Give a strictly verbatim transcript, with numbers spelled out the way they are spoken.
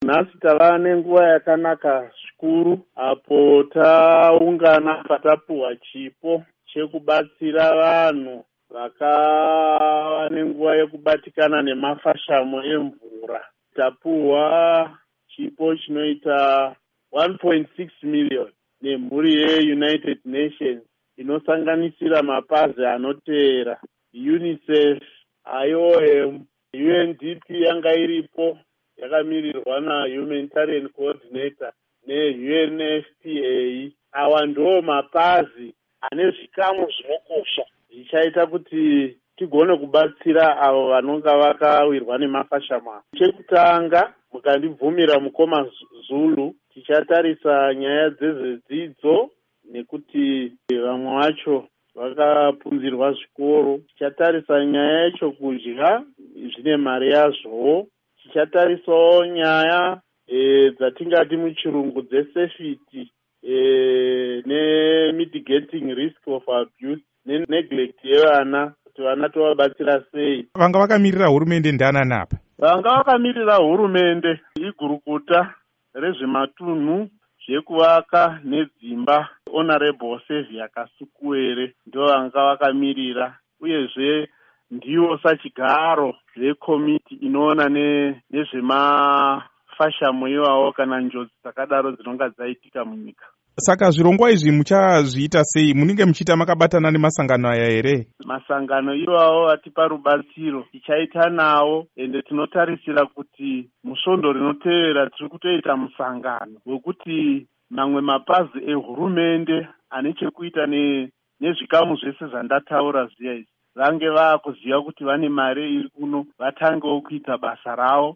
Nhasi tava nenguva yakanaka zvikuru apo taungana patapuhwa chipo chekubatsira vanhu vakava nenguva yekubatikana nemafashamo emvura. Tapuhwa chipo chinoita one point six million nemhuri yeUnited Nations inosanganisira mapazi anoteera UNICEF, I O M, U N D P yanga iripo yakamirirwa naHumanitarian Coordinator neU N F P A. Awa ndo mapazi ane zvikamu zvinokosha zvichaita kuti tigone kubatsira avo vanonga vakawirwa nemafashamo. Chekutanga, mukandibvumira mukoma Zulu, tichatarisa nyaya dzezvedzidzo nekuti vamwe vacho vakapunzirwa zvikoro. Tichatarisa nyaya yechokudya zvine mari yazvowo. Tichatarisawo nyaya e, dzatingati muchirungu dzesafety e, nemitigating risk of abuse neneglect yevana kuti vana tovabatsira sei. Vanga vakamirira hurumende ndananapa? Vanga vakamirira hurumende igurukuta rezvematunhu zvekuvaka nedzimba Honorable Sevia Kasukuwere ndo vanga vakamirira, uyezve ndiwo sachigaro zvekomiti inoona nezvemafashamo iwawo kana njodzi dzakadaro dzinonga dzaitika munyika. Saka zvirongwa izvi muchazviita sei? Munenge muchiita makabatana nemasangano aya here? Masangano iwawo atipa rubatsiro tichaita nawo, ende tinotarisira kuti musvondo rinotevera tiri kutoita musangano wekuti mamwe mapazi ehurumende ane chekuita nezvikamu zvese zvandataura zviya izvi vange vaakuziva kuti vane mari iri kuno, vatangewo kuita basa ravo